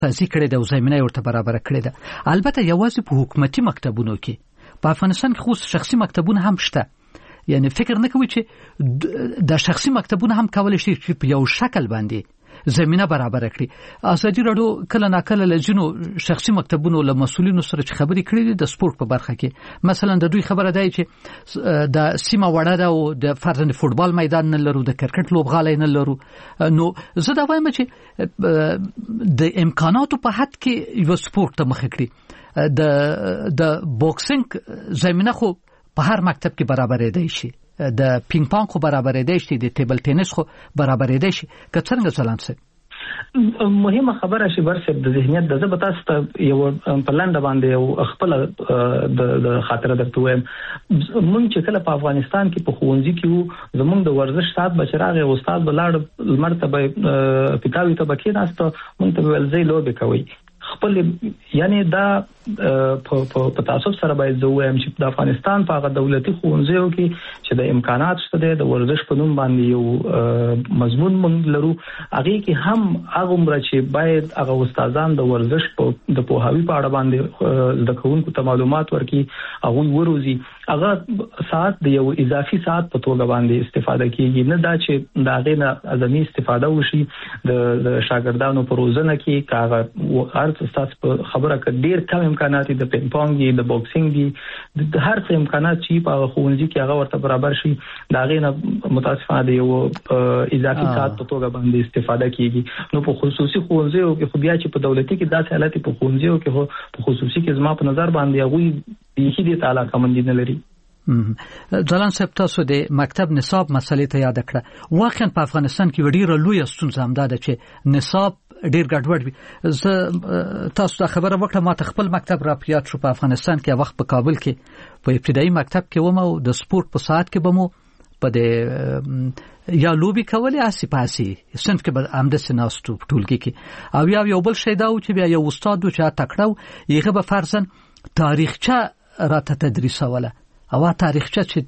تاسیس کړي د زمينه ورته برابر کړي ده. البته یوازې په حکومتي مکتبونو کې، په افغانستان کې خو شخصي مکتبونه هم شته. یعنی فکر نه کوي چې د شخصي مکتبونه هم کولای شي چې په یو شکل باندې زمينه برابر کړي. ازادي راډیو کله ناکله لجنو شخصي مکتبونو له مسولینو سره چې خبرې کړې دي د سپورت په برخه کې. مثلا د دوی خبره ده چې د سیمه وړه ده او د فرضاً فوتبال میدان نه لرو، د کرکټ لوبغالی نه لرو. نو زه دا وایم چې د امکاناتو په حد کې یو سپورت ته مخ کړي. د بوکسینګ زمينه خو په هر مکتب کې برابرې دی شي، د پینګ پانګ خو برابرې دی شي، د ټیبل ټینس خو برابرې دی شي. که څنګه چلان سي مهمه خبره شي برسه د ذهنیت د زبتا ست یو پلان باندې یو خپل د خاطر درته وایم. مونږ چې کله په افغانستان کې په خوندې کې وو، زمونږ د ورزش سات بچراغه استاد بلاړ مرتبه پټاوي ته بکې ناست مونږ ته ولزي لوبه کوي خپل. یعنی دا په تاسو سره باید زه وایم چې د افغانستان په دولتي ښوونځیو کې چې د امکانات شته د ورزش په نوم باندې یو مضمون مونږ لرو، هغه کې هم هغه عمر چې باید هغه استادان د ورزش په د پوهاوی په اړه باندې د کوونکو ته معلومات ورکړي، هغه وروزي هغه ساعت د یو اضافي ساعت په توګه باندې استفاده کیږي، نه دا چې دا غینه ازمي استفاده وشي د شاګردانو په روزنه کې کاغه هر استاد په خبره کې ډیر کم امکانات د پینګ پونګ د بوکسینګ دي، د هر څه امکانات چې په خوندې کې هغه ورته برابر شي، دا غینه متاسفانه د یو اضافي ساعت په توګه باندې استفاده کیږي. نو په خصوصي خوندې کې خو بیا چې په دولتي کې داسې حالت په خوندې کې هو په خصوصي کې زما په نظر باندې هغه یې دې تعالی کومندین لري. ځلان صاحب تاسو د مکتب نصاب مسلې ته یاد کړه. واقعا په افغانستان کې ډیره لوی ستونزه هم ده چې نصاب ډیر ګډوډ وي. زه تاسو ته خبره وکړم، ما ته خپل مکتب را پیاد شو په افغانستان کې وخت په کابل کې په ابتدایي مکتب کې ومه او د سپورت په ساعت کې بمو په د یا لوبي کولې اساسي صنف کې به امده سناستو ټولګي کې او یو بل شی دا و چې بیا یو استاد چې تکړو یغه به فرضاً تاریخچه راته تدریسوله او تاریخچه چې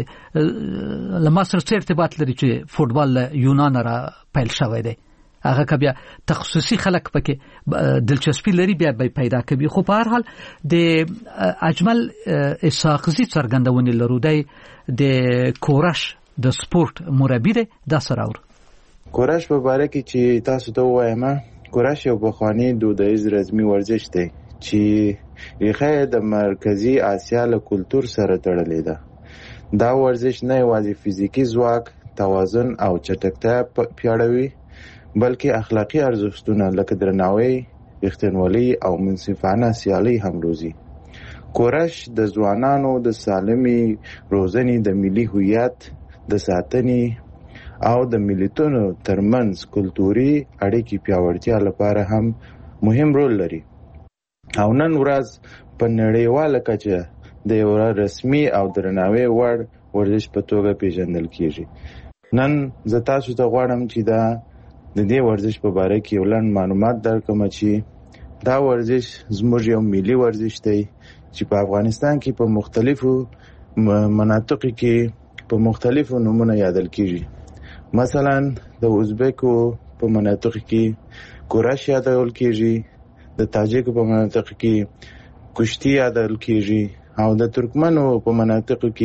د لمصر سره ارتباط لري چې فوتبال یونان را پیل شوی دی، هغه کبیا تخصصي خلک پکې دلچسپي لري بیا به پیدا کوي. خو په هر حال د اجمل اسحاقزي څرګندونې لرو دی د کورش د سپورت مربی دی دا سره اور کورش په باره کې چې تاسو ته وایم، کورش یو بخوانی دودیز رسمي ورزش دی چې ریښه د مرکزی آسیا له کلچر سره تړلې ده. دا ورزش نه یوازې فزیکی ځواک، توازن او چټکتیا پیاوړوي بلکې اخلاقی ارزښتونه لکه درناوی، رښتینولي او منصفانه سیالي هم روزي. کورش د ځوانانو د سالمي روزنې، د ملي هویت د ساتنې او د ملتونو ترمنځ کلتوري اړیکې پیاوړتیا لپاره هم مهم رول لري او نن ورځ په نړیواله کچه د یو رسمي او درناوي وړ ورزش په توګه پیژندل کیږي. نن زه تاسو ته غواړم چې دا د دې ورزش په باره کې یو لنډ معلومات درکړم چې دا ورزش زموږ یو ملي ورزش دی چې په افغانستان کې په مختلفو مناطقو کې په مختلفو نومونو یادل کیږي. مثلا د ازبکو په مناطقو کې کورش یادول کیږي، د تاجکو په مناطقو کې کشتی یادول کیږي او د ترکمنو په مناطقو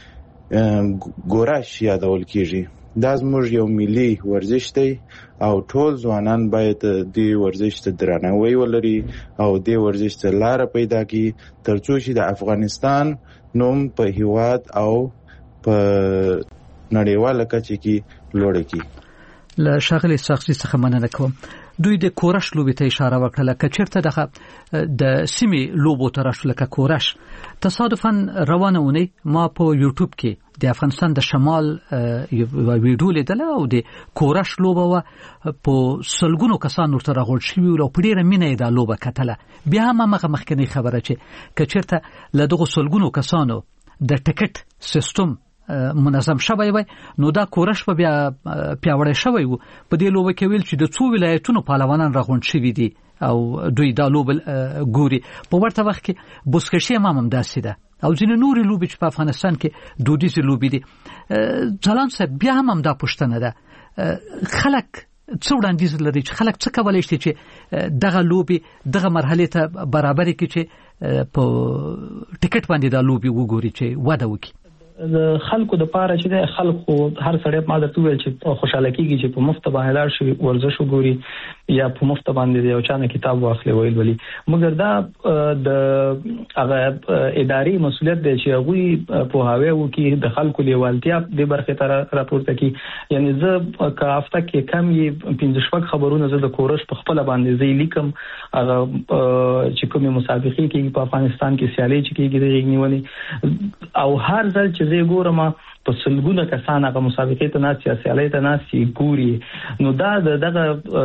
کې ګورش یادول کیږي. دا زموږ یو ملي ورزش دی او ټول ځوانان باید دې ورزش ته درناوی ولري او دې ورزش ته لار پیدا کړي ترڅو چې د افغانستان نوم په هیواد او په نړیواله کچه کې لوړ کړي. له ښاغلي اسحاقزي څخه مننه کوم. دوی د کورش لوبې ته اشاره وکړه که چیرته د سیمې لوبو ته راشو لکه کورش. تصادفاً روانه اونۍ ما په یوټیوب کې د افغانستان د شمال یو ویډیو لیدله او د کورش لوبه و په سلګونو کسان ورته راغونډ شوي او په ډېره مینه یې دا لوبه کتله. بیا هم هغه مخکنۍ خبره چې که چیرته له دغو سلګونو کسانو د ټکټ سیستم منظم شوی وای نو دا کورش په بیا پیاوړی شوی وو. په دې لوبه کې ویل چې د څو ولایتونو پهلوانان راغونډ شوي دي او دوی دا لوبه ګوري. په ورته وخت کې بوسکشي هم داسې ده او ځینې نورې لوبې چې په افغانستان کې دودیزې لوبې دي. ځلان صاحب بیا هم دا پوښتنه ده، خلک څو وړاندیز لري چې خلک څه کولای شي چې دغه لوبي دغه مرحله ته برابر کړي چې په ټیکټ باندې دا لوبي وګوري چې واده وکړي؟ د خلکو د پاره چې د خلکو هر سړی ما درته ویل چې خوشاله کیږي چې په مفت باندې لاړ شي ورزش وګوري یا په مفت باندې یو چانه کتاب واخلي ویل ولي، مګر دا د هغه اداري مسولیت دی چې هغه په هاوی وکي د خلکو لیوالتیا د برخه تر راپورته کی. یعنی زه کا هفته کې کم یې 15 خبرونه زه د کورش په خپل باندې زی لیکم هغه چې کومه مسابقه کې په افغانستان کې سیالي چې کېږي د غنیولي او هر ځل چې زه ګورم په سلګونه کسان هغه مسابقې ته ناس سیالي ته ناس ګوري، نو دا دغه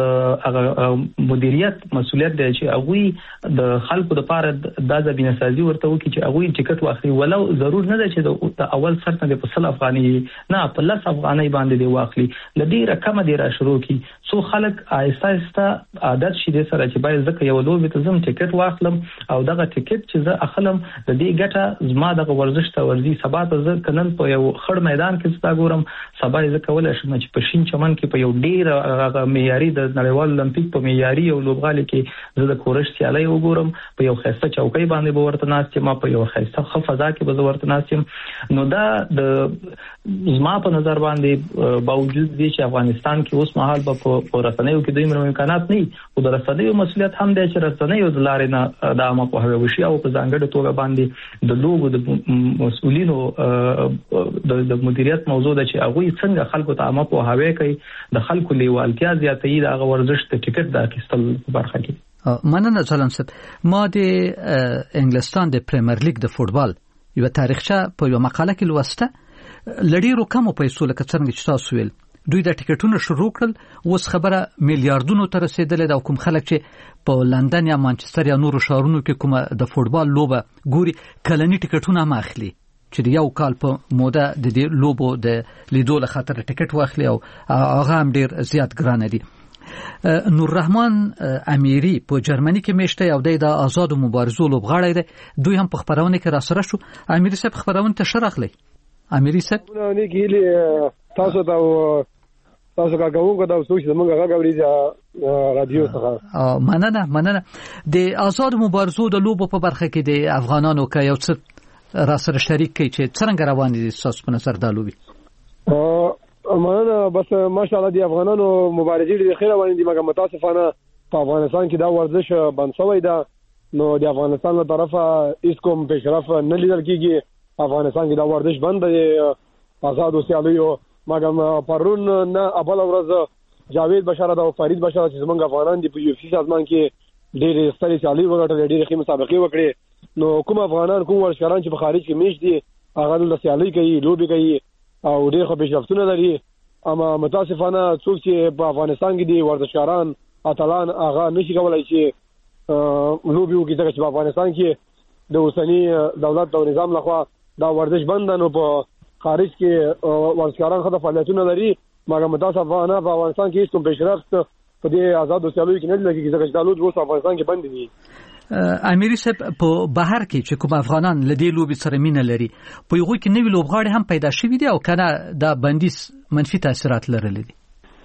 مدیریت مسولیت دی چې هغه د خلکو لپاره د ځبینه سازي ورته وکړي چې هغه ټیکټ واخلي، ولو ضرور نه دی چې د اول سر نه په 100 افغاني نه په 10 افغاني باندې دی واخلي، لدی رقم دی را شروع کی سو خلک آهسته آهسته عادت شي د سره چې باید ځکه یو لوبه ته زم ټیکټ واخلم او دغه ټیکټ چې زه اخلم د دې ګټه زما د ورزش ته ورزي سبا ته زه کنن په یو خړ میدان کې ستا ګورم سبا یې کولای شم چې په شین چمن کې په یو ډیر معیاري د نړیوال المپیک په معیاري او لوبغالي کې زه د کورش سیالي وګورم په یو خسته چوکۍ باندې به ورته ناستم، ما په یو خسته فضا کې به ورته ناستم. نو دا د زما په نظر باندې باوجود دي چې افغانستان کې اوس مهال په رسنیو کې دوی امکانات نه او د رسنیو مسولیت هم دی چې رسنیو د لارې نه د عامه په هوی وشي او په ځانګړي توګه باندې د لوبو د مسؤلینو د مدیریت موضوع ده چې هغه څنګه خلکو ته عامه په هوی کوي د خلکو لیوالتیا زیاتې د هغه ورزش ته ټیکټ د اخیستل برخه کې. مننه ځلان صاحب. ما د انګلستان د پریمیر لیګ د فوتبال یو تاریخچه په یو مقاله کې لوسته، لړیرو کمو پیسو لکه څنګه چې تاسو ویل دوی د ټیکټونو شروع کړل، اوس خبره میلیارډونو ته رسیدلې ده او کوم خلک چې په لندن یا مانچستر یا نورو ښارونو کې کومه د فوتبال لوبه ګوري کلنی ټیکټونه هم اخلي چې یو کال په موده د دې لوبو د لیدو له خاطر ټیکټ واخلي او هغه هم ډیر زیات ګران دي. نور رحمان امیری په جرمني کې میشته او د آزاد مبارزو لوبغاړی دی، دوی هم په خبرونه کې را سره شو. امیری صاحب خبرونه ته شرخلی. امیری صاحب نه کېږي تاسو کا کومه دا اوس چې موږ هغه غوړي رادیو څخه مننه. د آزاد مبارزو د لوبو په برخه کې د افغانانو کې یو څه را سره شریک کی چې څنګه روان دي تاسو په نظر دا لوبي؟ مننه. بس ماشاءالله دی افغانانو مبارزین د خیر روان دي، مګر متاسفانه په افغانستان کې دا ورزش بند شوی ده، نو د افغانستان له طرفه هیڅ کوم پیشرفت نه لیدل کیږي. افغانستان کې دا ورزش بند دی آزاد سیالیو، مګر پرون نه اول ورځ جاوید بشاره او فرید بشاره چې زمونږ افغانان دی په یو فی سازمان کې ډېر ستړي سیالي وګټل، ډېر ښه مسابقې وکړي. نو کوم افغانان کوم ورزشکاران چې په خارج کې میش دي هغه د سیالي کوي، لوبي کوي او ډېر ښه پیشرفتونه لري. اما متاسفانه څوک چې په افغانستان کې دي ورزشکاران اتلان هغه نشي کولای چې لوبي وکړي، ځکه چې په افغانستان کې د اوسنی دولت او نظام لخوا دا ورزش بند نه. په خارج کې ورزشکاران خدای فعالیتونه لري، مګر متاسفانه په افغانستان کې هیڅ کوم پیشرفت په دې آزاد سیالیو کې نه لګي، ځکه چې دا لوبي په افغانستان کې بند دي. امیری صاحب په بهر کې چې کوم افغانان لدی لوبي سره مینه لري په یوه کې نوی لوبغاړي هم پیدا شوي دي او کنه دا بندیز منفي تاثیرات لرلي دي؟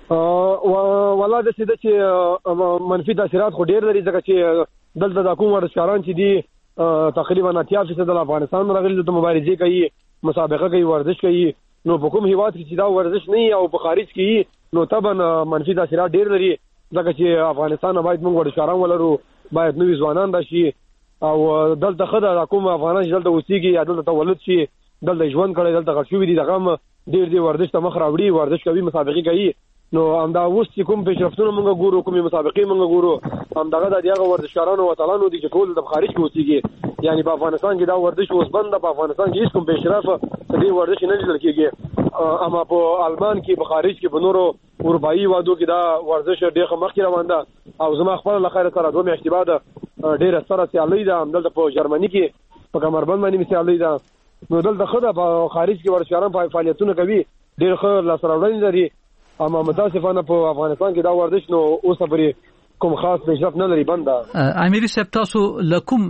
والله د څه چې منفي تاثیرات خو ډیر لري، ځکه چې دلته د کوم ورزشکاران چې دي تقریبا 80% د افغانستان راغلي د مبارزې کوي، مسابقه کوي، ورزش کوي. نو په کوم هیواد کې چې دا ورزش نه او په خارج کې نو طبعا منفي تاثیرات ډیر لري، ځکه چې افغانستان باید موږ ورزشکاران ولرو، باید نوې ځوانان راشي او دلته خدای کوم افغانان چې دلته اوسېږي یا دلته تولد شي دلته ژوند کړي دلته غړ شوي دي دغه ډیر دی ورزش ته مخ راوړي، ورزش کوي، مسابقې کوي. نو همدا اوس چې کوم پیشرفتونه موږ ګورو، کومې مسابقې موږ ګورو، همدغه د هغه ورزشکارانو او اتلانو دي چې ټول د خارج کې اوسېږي. یعنی په افغانستان کې دا ورزش اوس بند ده، په افغانستان کې هیڅ کوم پیشرفت د دې ورزش نه لیدل کېږي. اما په آلمان کې، په خارج کې، په نورو اروپایي هیوادو کې دا ورزش ډېر مخکې روان ده. او زما خپل له خیره سره 2 میاشتې بعد ډېره سره سیالي ده همدلته په جرمني کې په کمربند باندې سیالي ده. نو دلته خدای په خارج کې ورزشکاران فعالیتونه کوي، ډېر ښه لاسته راوړنې لري. اما متاسفانه په افغانستان کې دا ورزش نو اوس پرې کوم خاص پیشرفت نه لري، بند ده. امیری صاحب تاسو لکم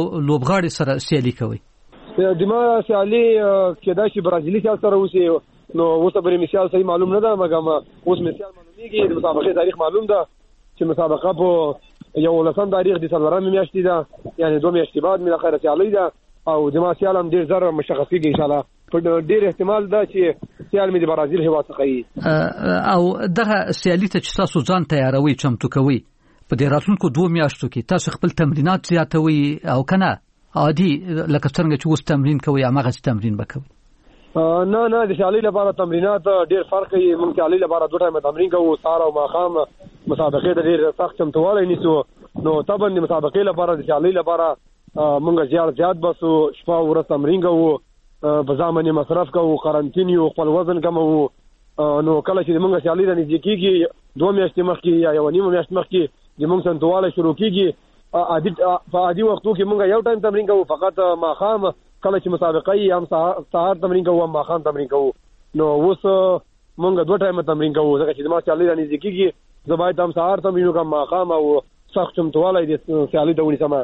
لوبغاړي سره سیالي کوي؟ د ما سیالي کېدای شي برازیلي سیال سره وشي، نو اوس به مثال صحیح معلوم نه ده مګم اوس مثال معلومیږي د مسابقې تاریخ معلوم ده چې مسابقه په یو لسم تاریخ د څلورم میاشتې ده یعنی 2 میاشتې بعد مې اخر سیالي ده او د ما سیال هم ډیر زر مشخص کیږي ان شاء الله په ډیر احتمال ده چې سیال مې د برازیل هیواد څخه وي او دغه سیالي ته چې تاسو ځان تیاروي چمتو کوي په دې راتلونکو 2 میاشتو کې تاسو خپل تمرینات زیاتوي او کنه عادي لکه څنګه چې اوس تمرین کوي هغه تمرین وکوي نه د سیالي لپاره تمرینات ډیر فرق کوي موږ سیالي لپاره 2 ټایم تمرین کوو سهار او ماښام مسابقې د ډیر سخت چمتووالی نیسو نو طبعا د مسابقې لپاره د سیالي لپاره موږ زیات بسو شپه ورځ تمرین کوو په ځامن مصرف کوو قرنطین یو خپل وزن کمو نو کله چې موږ سیالي د نږدې کیږي 2 میاشتې مخکې یا 1 میاشت مخکې د موږ سنتواله شروع کیږي په عادي وختو کې موږ یو ټایم تمرین کوو فقط ماښام کله چې مسابقې هم سهار تمرین کوو هم ماښام تمرین کوو نو اوس موږ 2 ټایم تمرین کوو ځکه چې ما سیالي د نږدې کیږي زه باید هم سهار تمرین وکړم ماښام او سخت چمتوالی د سیالي د ونیسم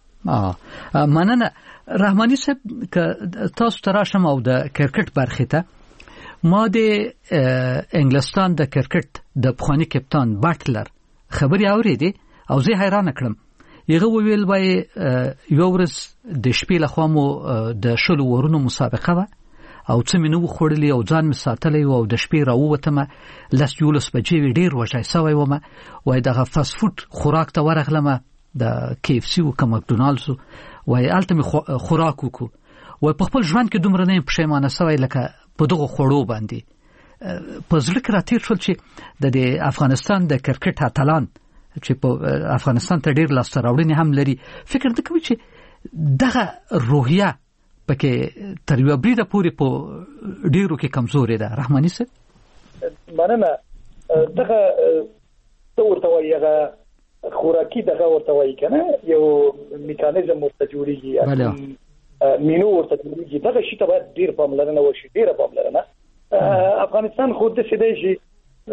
مننه رحماني صاحب که تاسو تراشم او د کرکټ برخه ته ما د انګلستان د کرکټ د پخوانی کپتان بټلر خبري اورېدې او زه حیران کړم یغه ویل وای یو ورځ د شپې لخوا مو د شلو ورونو مسابقه و او څه مینو خوړلې او ځان می ساتلې او د شپې راووتم لس یولس بجې ډیر وژای سوی ومه وای دغه فاست فود خوراک ته ورغلم د KFC او ماکډونالډز وای الته خوراک وکړو وای په خپل ژوند کې دومره نه پښیمانه سوی لکه په دغه خوړو باندې په ځل کې راتیر شول چې د افغانستان د کرکټ اتلان چې په افغانستان ته ډیر لاسته راوړنې هم لري فکر نه کوي چې دغه روحیه پکې تر یو بریده پورې په ډیرو کې کمزوري ده رحماني صاحب مننه دغه ورته وایي خوراکي دغه ورته وایي کنه یو میکانیزم ورته جوړیږي مینو ورته جوړیږي دغه شی ته باید ډیر پاملرنه وشي ډیر پاملرنه افغانستان خود څه دی شي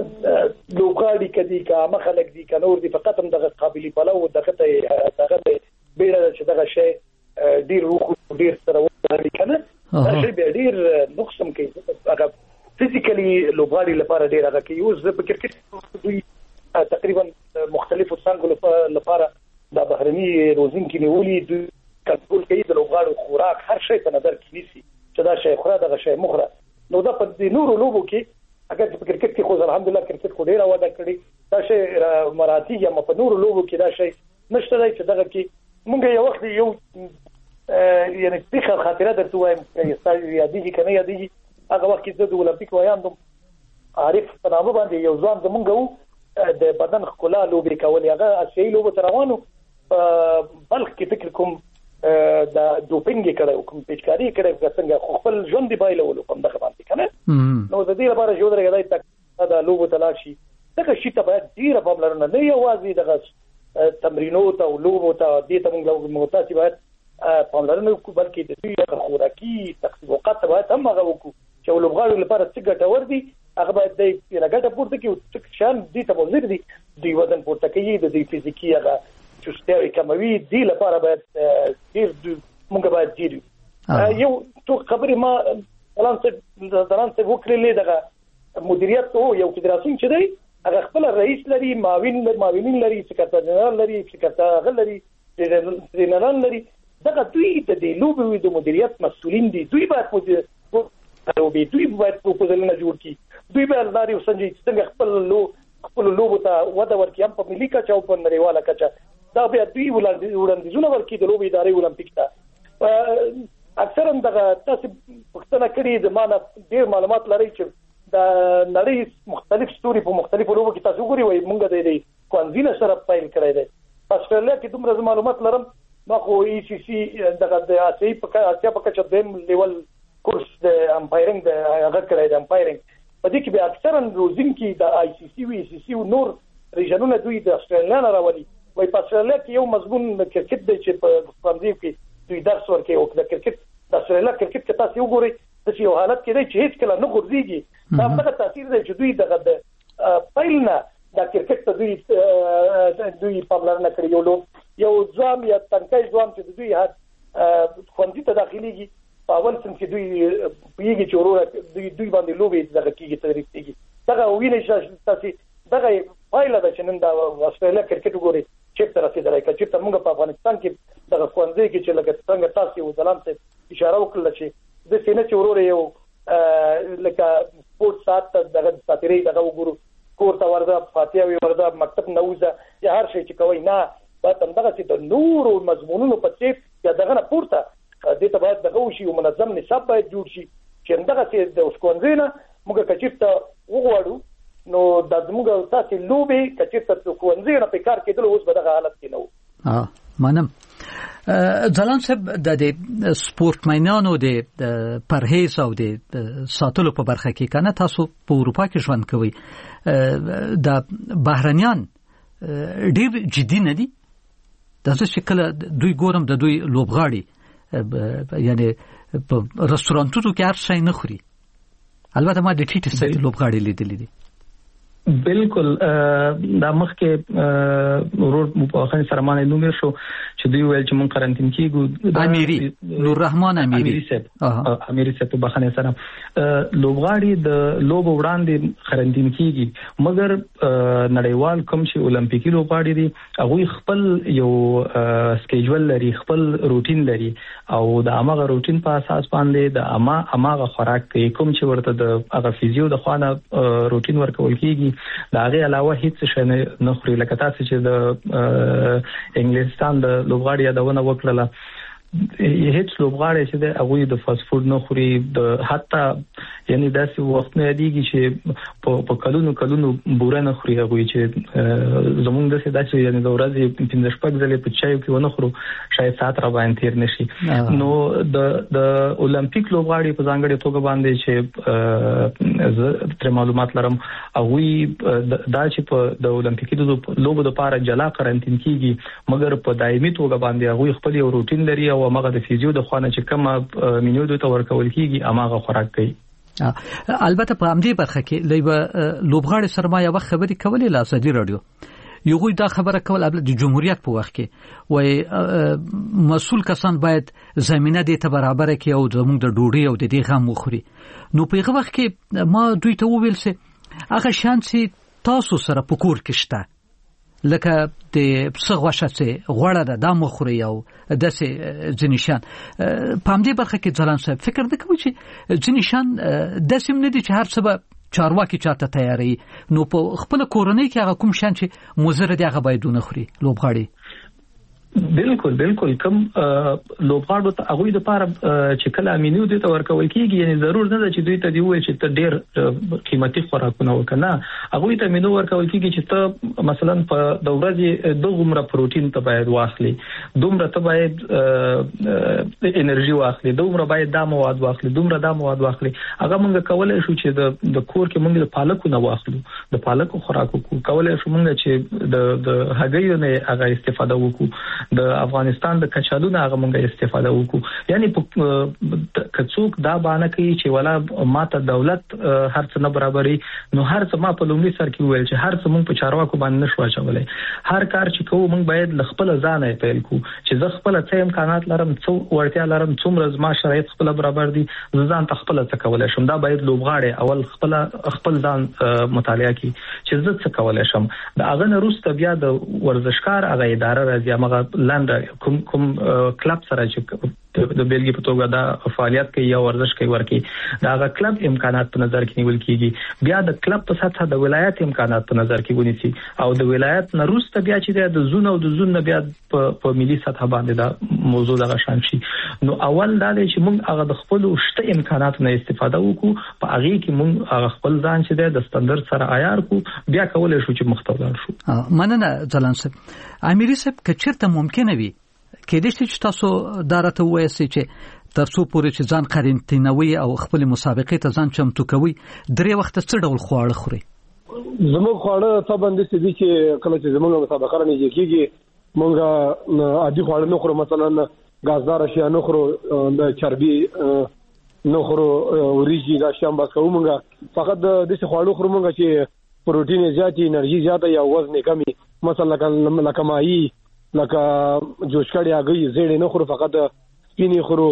لوکاړي کدي کا مخلک دي کنور دي فقط هم دغه قابلیت پلو دغه بیره چې دغه شی ډیر روح ډیر سره وایي کنه دا شی به ډیر نقصم کوي هغه فزیکلی لوکاړي لپاره ډیر هغه کوي اوس په کرکټ دوی تقریبا مختلفو څنګه لپاره د بهرني روزنکي نیولي دوی کنټرول کوي د لوکاړو خوراک هر شی په نظر کې نیسي چې دا شی خوره دغه شی مخره نو دا په نورو لوبو کې اگر په کرکټ کې خو الحمدلله کرکټ خو ډیر وده کړی دا شی مراتي یا په نورو لوبو کې دا شی نشته دی چې دغه کې مونږ یو وخت یو یعنی څه خاطره درته وایم یادېږي کنه یادېږي هغه وخت کې د اولمپیک وایاندم عارف په نامه باندې یو ځوان زمونږ د بدن ښکلا لوبې کولې هغه اسیایي لوبو ته روانو بلخ کې فکر کوم د دوپینګ کړه کوم پیچکاری کړه څنګه خپل ژوند دی بایلولو کوم دغه باندې کنه نو د دې لپاره جوړ راغلی تک دا لوبو تلاشي دغه شی ته باید ډیره پاملرنه نه یوازې دغه تمرینو ته او لوبو ته دې ته موږ موتاسي باید پاملرنه وکړو بلکې د دې خوراکي تقسیمات باید هم هغه وکړو چې لوبغاړو لپاره څه ګټور دي هغه باید د ګټه پورته کې څه شان دي ته مزر دي د وزن پورته کوي د دې فزیکی هغه چستي کموي دي لپاره باید ډیر موږ باید ډیر یو تو خبرې ما دلان څه وکړلې دغه مدیریت او یو فدراسیون چې دی هغه خپل رئیس لري معاونین لري سکرټر جنرال لري سکرټر لري ټرینران لري دغه دوی د دې لوبې د مدیریت مسؤلین دي دوی باید دوی باید پروپوزلونه جوړ کړي دوی به لاري وسنجي څنګه خپل لوبو ته وده ورکړي هم په ملي کچه او په نړیواله کچه دا بیا دوی وړاندیزونه ورکړي د لوبې ادارې اولمپیک ته اکثرا دغه تاسو پښتنه کړي د معنا ډیر معلومات لري چې د نړۍ مختلف ستوري په مختلفو لوبو کې تاسو ګوري وای مونږ د دې کوانزینا سره پایل کړی دی استرالیا کې دومره معلومات لرم ما خو ECC دغه د اسیا په کچه دیم لیول کورس د امپایرینګ د هغه کړی د امپایرینګ په دې کې به اکثرا روزین کې د ICC او ECC او نور ریژنونه دوی د استرالیا نه راولي وای په استرالیا کې یو مضمون کرکټ دی چې په پنځه کې دوی درس ورکوي او د کرکټ د استرالیا کرکټ کې تاسو وګورئ د یو حالت کې دی چې هیڅ کله نه غورځيږي دا هغه تاثیر دی چې دوی دغه پایلنه د کرکټ ته دوی پاملرنه کوي یو ځوان یا تنکای ځوان چې دوی هڅه خوندې ته داخليږي په اول سم کې دوی پیږي چې ورو دوی باندې لوبي دغه کیږي تدریس کیږي دغه وینې تاسو دغه پایله ده چې نن د استرالیا کرکټ ګوري چې تر رسیدلای چې تر موږ په افغانستان کې دغه خوندې کې چې لکه څنګه تاسو وزلام ته اشاره وکړه چې د سینې چې ورو یو لکه سپورت سات دغه ساتري دغه وګورو کور ته ورده فاتحه وي ورده مکتب نوزه یا هر شي چې کوي نه باید دغه چې د نورو مضمونونو په څیر یا دغه نه پورته د ته باید دغه وشي او منظم نصاب باید جوړ شي چې دغه چې د ښوونځي نه موږ کچېته وغواړو نو د موږ تاسو لوبي کچېته ښوونځي نه په کار کېدل اوس به دغه حالت کې نه منم ځلان صاحب د سپورت مینانو د پرهیز او د ساتلو په برخه کې کنه تاسو په اروپا کې ژوند کوي د بهرنیان ډیر جدي نه دي د څه شکل دوی ګورم د دوی لوبغاړي یعنی په رستورانتونو کې هر څه نه خوري البته ما د ټیټ سټ لوبغاړي لیدلې دي بالکل دا مخکې ورور مفاخن سرمانه نوم شو چې دوی ویل چې مون قرنټین کیږو امیری نور رحمان امیری صاحب بخنه سره لوبغاړي د لوب وړاندې قرنټین کیږي مګر نړیوال کوم چې اولمپیکي لوبغاړي دي هغه خپل یو سکیجول لري خپل روټین لري او د اماغه روټین په اساس باندې د اماغه خوراک کوي کوم چې ورته د هغه فزیو د خوانه روټین ورکول کیږي دا غي علاوه هیڅ شي نه خوري لکه تاسو چې د انګلستان د لوبغاړي یادونه وکړه هیڅ لوبغاړي چې د هغه د فاست فود نه خوري د حتی یعنی داسې وخت نه دیږي چې په کلونو بوره نه خوري هغه چې زمونږ داسې یعنی د ورځې 15 شپږ ځلې په چایو کې ونه خورو شاید سات را باندې تیر نشي نو د اولمپیک لوبغاړي په ځانګړي توګه باندې چې تر معلومات لرم هغه دا چې په د اولمپیکي لوبو لپاره جلا قرنټین کیږي مګر په دایمي توګه باندې هغه خپل یو روټین لري او هغه د فزیو د خوانه چې کومه مینیو د تور کول کیږي هغه خوراک کوي البته په همدې برخه کې لوی لوبغاړي سرمایه وخت خبرې کولې لا سدي رادیو یو دا خبره کول د جمهوریت په وخت کې وای مسؤل کسان باید زمينه دې ته برابر کړي او زموږ د ډوډۍ او د دې غم مخوري نو په هغه وخت کې ما دوی ته وویل چې هغه شانسي تاسو سره پکور کې شته لکه د پسغوشه چې غوړه د مخوري او د ځنیشان په همدې برخه کې ځلان صاحب فکر وکوي چې ځنیشان د سیم نه دي چې هر څه چارواکي چاته تیاری نو په خپل کورنۍ کې هغه کوم شان چې مزر دی هغه باید نه خوري لوبغاړي بالکل کوم لوبغاړو ته هغه د پاره چې کله امینو دي ته ورکول کیږي یعنی ضرور نه ده چې دوی ته دی وایي چې ته ډېر قیمتي خوراکونه وکنه هغه ته امینو ورکول کیږي چې ته مثلا په د ورځې دومره پروتین ته باید واخلي دومره ته باید انرژي واخلي دومره باید دا مواد واخلي دومره دا مواد واخلي هغه موږ کولای شو چې د کور کې موږ د پالکو نه واخلو د پالکو خوراکو کولای شو موږ چې د هګیو نه هغه استفاده وکړو د افغانستان د کچالو نه هغه موږ استفاده وکړو یعنی کڅوک دا باندې کوي چې ولا ماته دولت هر څه نه برابرې نو هر څه ما په لومړي سر کې ویل چې هر څه موږ په چارواکو باندې نشو اچولای هر کار چې کوو موږ باید خپل ځان یې پیل کو چې زه خپل څه امکانات لرم څو ورتیا لرم څومره زما شرایط خپل برابر دي ځان ته خپل څه کولای شم دا باید لوبغاړي اول خپل ځان مطالعه کی چې زه څه کولای شم دا هغه نه روسته بیا د ورزشکار هغه اداره راځي هغه لاندې کوم کلب سره چې د بیلګې په توګه دا فعالیت کوي یا ورزش کوي ورکی دا هغه کلب امکانات په نظر کې نیول کیږي بیا د کلب په سطح د ولایت امکانات په نظر کې ونیسي او د ولایت نه روسته بیا چې د زون او د زون نه بیا په ملي سطح باندې دا موضوع دغه شان شي نو اول دا چې موږ هغه د خپل شته امکانات نه استفاده وکړو په هغه کې موږ هغه خپل ځان چې د ستاندرد سره عیار کو بیا کولای شو چې مختلف شو مننه ځلان صاحب امیری صاحب کچرته ممکنه وي کېدای شي چې تاسو دارته وایسي چې ترڅو پورې چې ځان قرنټینوي او خپل مسابقې ته ځان چمتو کوي درې وخت څه ډول خواړه خوري زموږ خواړه طبعا د دې چې کله چې زموږ مسابقه رانیږي کېږي موږ عادي خواړه نه خورو مثلا غازدار اشیاء نه خورو د چربي نه خورو وريجي دا شام بس کوو موږ فقط د دې خواړو خورو موږ چې پروتین زیات انرژي زیات یا وزن کمی مثلا لکه ماهي لکه جوش کړي هغه زیړې نه خورو فقط سپینې خورو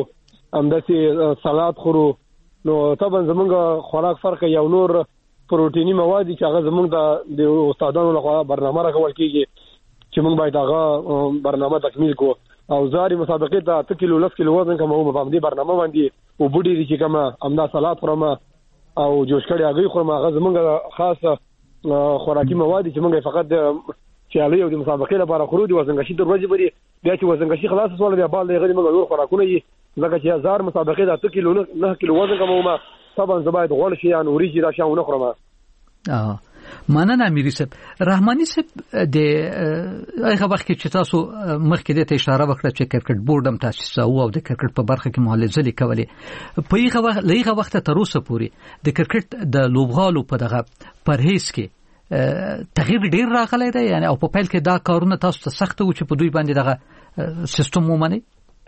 همداسې سلاد خورو نو طبعا زمونږ خوراک فرق یو نور پروتینی مواد چې هغه زمونږ د استادانو لخوا برنامه راکول کیږي چې موږ باید هغه برنامه تکمیل کو او زاري مسابقې ته 8 کیلو 10 کیلو وزن کوم په دې برنامه باندې او بډې دي چې کومه امدا سلاد خورم او جوش کړي هغه خورم هغه زمونږ خاصه خوراکي مواد چې موږ فقط چې علي او د مسابقې لپاره خروج وزنګشي د ورځې بری بیا چې وزنګشي خلاص شول بیا بال غیر موږ نور خوراکونه یې لکه چې 1000 مسابقې د 8 کیلو 9 کیلو وزن کوم طبعا زباید غوړ شي ان اوريجي را شاونه خورم مننه امیر صاحب رحماني صاحب د هغه وخت چې تاسو مخکې ته اشاره وکړه چې کرکټ بورډ هم تاسیس او د کرکټ په برخه کې مهاجرت کولې په هغه وخت تر اوسه پورې د کرکټ د لوبغالو په دغه پرهیز کې تغییر ډیر راغلی دی یعنی او په پیل کې دا کارونه تاسو ته سخت و چې په دوی باندې دغه سیستم ومني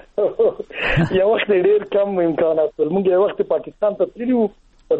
یو وخت ډیر کم امکانات موږ یو وخت پاکستان ته تللو په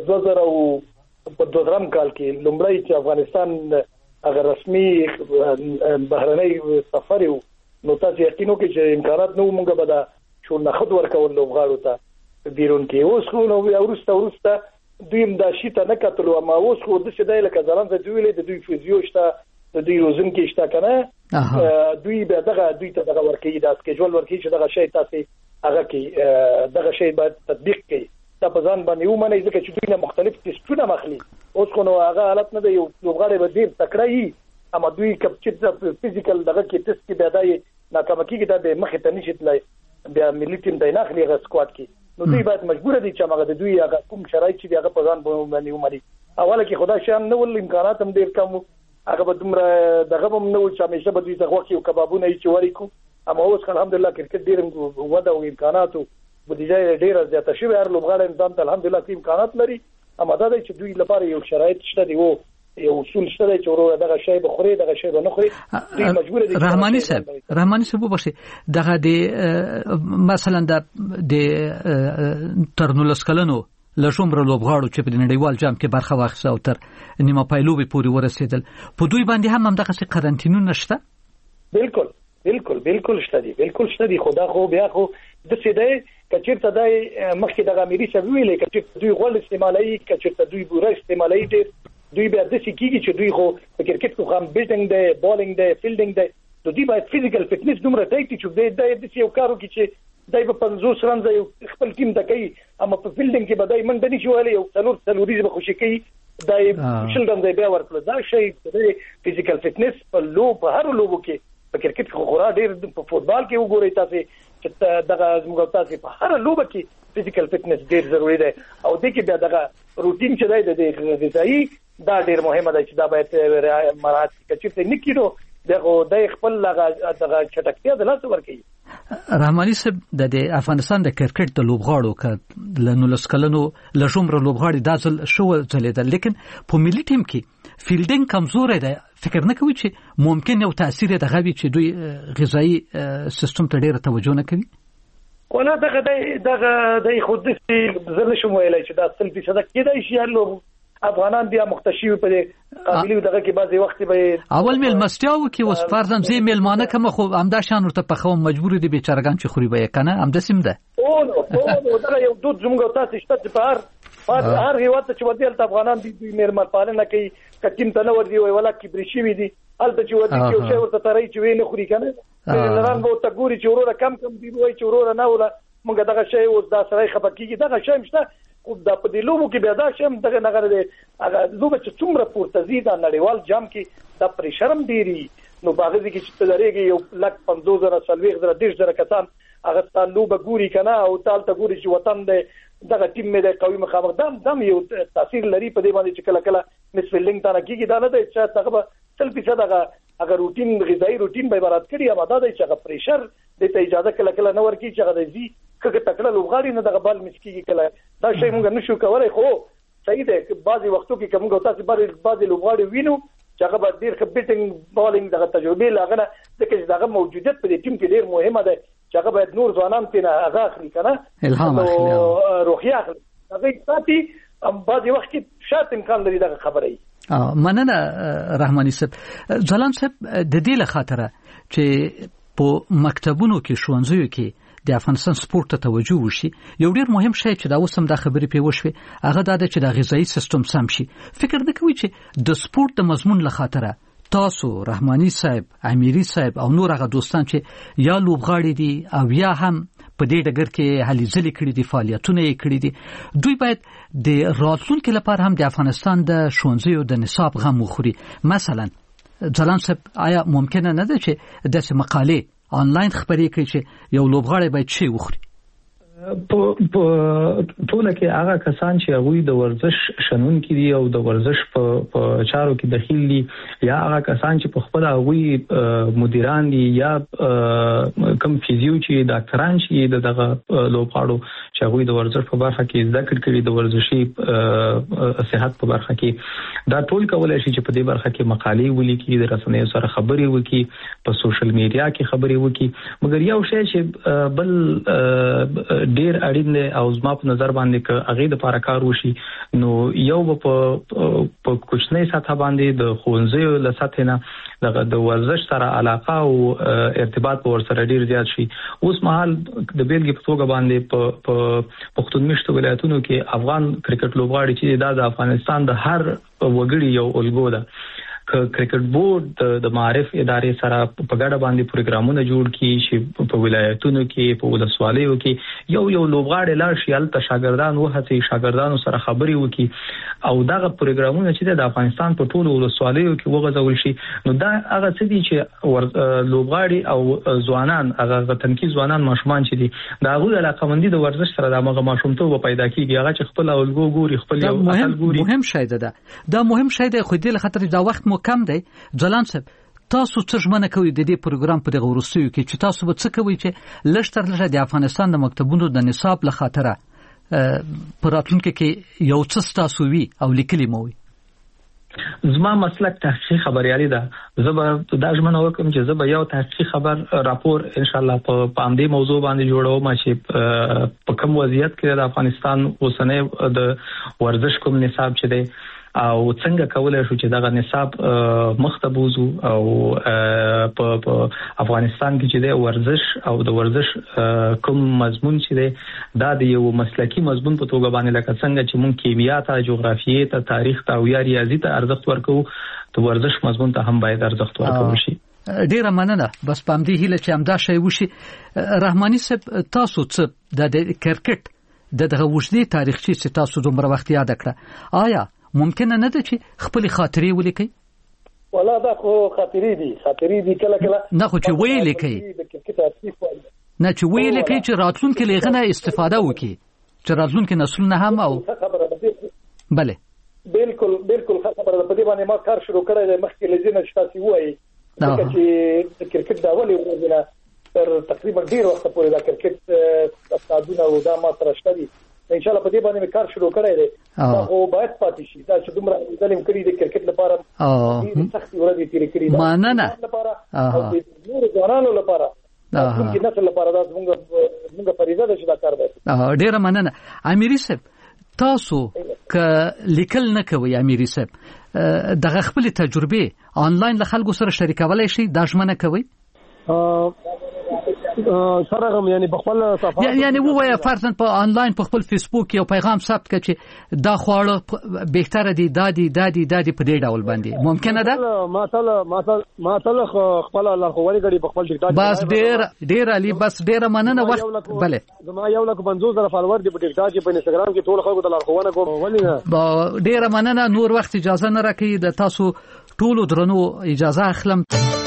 2000 کال کې لومړی چې افغانستان هغه رسمي بهرنۍ سفر نو تاسو یقینو کې چې امکانات نو موږ به دا شو نه خود ورکول لوبغاړو ته بیرون کې اوس خو نو ورسته دوی دا شي ته نه کتلو ما اوس خو د څه دی لکه ځلان ته ویلې د دوی فزیو شته د دوی روزن کې شته کنه دوی به دوی ته دغه ورکې دا سکیجول ورکې چې دغه شی تاسو هغه کې دغه شی باید تطبیق کړئ دا په ځان باندې ومني ځکه چې دوی نه مختلف ټیسټونه مخلي اوس خو نو هغه حالت نه دی یو لوبغاړی به ډیر تکړه وي اما دوی کپچر فزیکل دغه کې ټیسټ کې بیا دای ناکام کیږي دا د مخې ته نشي تلای بیا ملي ټیم د ناخلي غ سکواډ کې نو دوی باید مجبور دي چې هغه د دوی هغه کوم شرایط چې هغه په ځان باندې ومني اوله کې خدای شان نو ول امکانات هم ډیر کم هغه به دومره دغه هم نو چې همیشه به دوی دغه وخت یو کبابونه یې چوري کو اما اوس الحمدلله کرکټ ډیر وده او امکاناتو بودیجه ډیره زیاته شوی هر لوبغاړی نظام ته الحمدلله کې امکانات لري اما دا چې دوی لپاره یو شرایط شته دی او یو اصول شته چې ورو دغه شی به خوري دغه شی به نه خوري دوی مجبور دي رحماني صاحب وبخښي دغه د مثلا د ترنولس کلنو لشمره لوبغاړو چې په نړیوال جام کې برخه واخیسته او تر نیمه پایلوبې پورې ورسېدل په دوی باندې هم دغه څه قرنټینونه شته بالکل شته دي خدا خو بیا خو د څه دی کچیرته دای مخکې د امریکا شوی ویلې کچیرته دوی غول استعمالي کچیرته دوی بوره استعمالي دوی بیا د څه کیږي چې دوی خو په کرکټ کې هم بیټینګ دی بالینګ دی فیلډینګ دی دوی باید فزیکل فټنس دومره ټایټ چې د یو کارو کې چې دای په 50 رن ځای خپل ټیم ته کوي اما په فیلډینګ کې بدای منډه نشي ویلې یو څلوريز به خوشي کوي دای شلډن دی بیا ورکړه دا شی د فزیکل فټنس په هر لوبو کې په کرکټ کې خورا ډیر په فوتبال کې وګورئ تاسو چې دغه زموږ تاسو په هر لوبه کې فزیکل فټنس ډیر ضروری دی او د کې بیا دغه روټین چې دی د غذایی دا ډیر مهمه دی چې دا باید مراعات کړي نه کیدو د خپل دغه چټکتیا د لاس ورکړي رحماني صاحب د افغانستان د کرکټ د لوبغاړو ک لنولس کلنو لشمره لوبغاړي داسل شو ځلیدل لیکن په ملي ټیم کې فیلډینګ کمزور دی فکر نه کوي چې ممکن یو تاثیر د غوي چې دوی غذایی سیستم ته ډیره توجه نه کوي ولا دغه د خود دې زله شو ویلای چې دا 100% کېدای شي هلو افغانان بیا مختشي په قابلیت دغه کې بعضي وخت به اول مل مستیاو کې اوس فرضاً زی ملمانه کوم خو همدا شان ورته په خو مجبور دي بیچارهګان چې خوري به کنه هم د سیم ده او دا یو دود زموږ تاسو شته په هر هیواد چې ودیل افغانان دي مېرمن پالنه کوي کټیم ته نه ورځي ولا کبرشي وي دي البته چې ودی یو شی ورته ترې چې ویني خوري کنه لران به ته ګوري چې وروره کم دی وای چې وروره نه ولا موږ دغه شی اوس دا سره خپکیږي دغه شی مشته او د په دې لوبو کې بیا دا شم دغه نغره دی هغه لوبه چې څومره پورته زیاده نړیوال جام کې د پریشرم ډیری نو باغ دي کې چې درېږي یو لک 15000 سلويخ در 10000 کسان هغه ستاسو لوبه ګوري کنه او تال ته ګوري چې وطن دې دغه ټیم مې د قوي مخامخ دم یو تاثیر لري په دې باندې چې کله مس فیلډینګ ته نه کیږي دا نه دی چې هغه 100% هغه روټین غذایی روټین به برات کړی اما دا دی چې هغه پریشر د ته اجازه کله نه ورکی چې هغه دی کله تکړه لوبغاړي نه دغه بال مسکیږي کله دا شی موږ نشو کولای خو صحیح دی بعضي وختو کې کومه تاسو بعضي لوبغاړي وینو چې هغه به ډیر بیټینګ بالینګ دغه تجربه لاغنه د کې دغه موجودیت په ټیم کې ډیر مهمه ده چې هغه باید نور ځوانان تینا هغه اخلي کنه الهام اخلي روحي اخلي هغه ساتي بعضي وخت کې شات امکان لري دغه خبره مننه رحماني صاحب ځلان صاحب د دې له خاطره چې په مکتبونو کې ښوونځیو کې د افغانستان سپورت ته توجه وشي یو ډیر مهم شی چې دا اوس هم د خبرې په وشوي هغه دا چې د غذایی سیستم سم شي. فکر نه کوي چې د سپورت د مضمون له خاطره تاسو رحماني صاحب، امیری صاحب او نور هغه دوستان چې یا لوبغاړي دي او یا هم په دې ډګر کې هلي ځلې کړي دي، فعالیتونه یې کړي دي، دوی باید د راتلونکي لپاره هم د افغانستان د ښوونځیو د نصاب غم وخوري. مثلا ځلان صاحب آیا ممکنه نه ده چې داسې مقالې آنلاین خبرې کړي چې یو لوبغاړی باید شي وخوري؟ په ټول کې هغه کسان چې هغه د ورزش شنونکي دي او د ورزش په چارو کې دخیل دي یا هغه کسان چې په خپل هغه مدیران دي یا کم فیزیو چې ډاکټران چې دغه لوبغاړو چې هغه د ورزش په برخه کې ذکر کړي د ورزشي صحت په برخه کې دا ټول کولای شي چې په دې برخه کې مقالې ولیکي، د رسنیو سره خبرې وکړي، په سوشل میډیا کې خبرې وکړي. مګر یو شی چې بل ډیر اړین دی او زما په نظر باندې ک هغه د لپاره کار وشي نو یو په کوچنۍ سطح باندې د ښوونځیو له سطح نه د ورزش سره علاقه او ارتباط په ور سره ډیر زیات شي. اوس مهال د بیلګې په توګه باندې په پښتونخوا ولایتونو کې افغان کرکټ لوبغاړي چې د افغانستان د هر وګړي یو الګو ده. کرکټ بورډ د معارف ادارې سره په ګډه باندې پروګرامونه جوړ کړي چې په ولایتونو کې په ولسوالیو کې یو لوبغاړی لاړ شي هلته شاګردان وهڅي، شاګردانو سره خبرې وکړي او دغه پروګرامونه چې د افغانستان په ټولو ولسوالیو کې وغځول شي. نو دا هغه څه دي چې لوبغاړي او ځوانان هغه تنکي ځوانان ماشومان چې دي دا غوړه علاقمندي د ورزش سره د هغه ماشومتوب پیدا کیږي، هغه چې خپل الګو ګوري، خپل یو اصل ګوري. مهم شی ده دا مهم شی ده خو دې لخاطر دا وخت کم دی. ځلان صاحب تاسو څه ژمنه کوي د دې پروګرام په دغه ورستیو کې چې تاسو به څه کوي چې لږ تر لږه د افغانستان د مکتبونو د نصاب له خاطره په راتلونکي کې یو څه تاسو وی او لیکلي مو وي؟ زما مسلک تحقیقي خبريالي ده. زه به دا ژمنه وکم چې زه به یو تحقیقي خبر راپور ان شاء الله په همدې موضوع باندې جوړوم چې په کوم وضعیت کې د افغانستان اوسنۍ د ورزش کوم نصاب چې دی او څنګه کولای شو چې دغه نصاب مختبوزو او په افغانستان کې چې د ورزش او د ورزش کوم مضمون چې دی دا د یو مسلکی مضمون په توګه باندې لکه څنګه چې مونږ کیمیا ته، جغرافیې ته، تاریخ ته او یا ریاضي ته ارزښت ورکوو، د ورزش مضمون ته هم باید ارزښت ورکوو شي. ډیره مننه. بس په همدې هیله چې همدا شی وشي. رحماني صاحب تاسو څه د کرکټ دغه وجدي تاریخچې چې تاسو دومره وخت یاد کړه آیا ممکنه نه ده چې خپل خاطرې ولیکي؟ ولا دا خو خاطرې دي کله نه خو چې ویلې کوي نه چې ویلې کوي چې راتلونکي لغنه استفاده وکړي چې راتلونکي نسلونه هم او بله بالکل خبره ده. په دې باندې ما کار شروع کړی دی مخکې لزینه چې تاسو وایي چې کرکټ دا ولې ورځنه تر تقریبا ډیر وخت پورې دا کرکټ استادونه او دا ما سره شته دي. ان شاء الله په دې باندې کار شروع کړی دی او باید پاتې شي دا چې دومره ظلم کړی دی کرکټ لپاره دې سختي ورځې تیرې کړې دي مننه او د نور ځوانانو لپاره څنګه نسل لپاره دا زموږ فریضه ده چې دا کار وکړي. ډیره مننه. امیری صاحب تاسو ک لیکل نه کوي امیری صاحب دغه خپل تجربه آنلاین له خلکو سره شریکولای شي دا ژمنه کوي؟ سره هم یعنی په خپل صفحه یعنی وایي فرضاً په آنلاین په خپل فیسبوک یو پیغام ثبت کړي چې دا خواړه بهتره دي دادي په دې ډول باندې ممکنه ده؟ ما تل خپل لارښوونې کړي په خپل ټیک ټاک. بس ډیر علي بس ډیر مننه. وخت بله زما 150,000 فالوور دي په ټیک ټاک په انستګرام کې ټول خلکو ته لارښوونه کوم ولې ډیر مننه. نور وخت اجازه نه راکړي د تاسو ټولو درنو اجازه اخلم.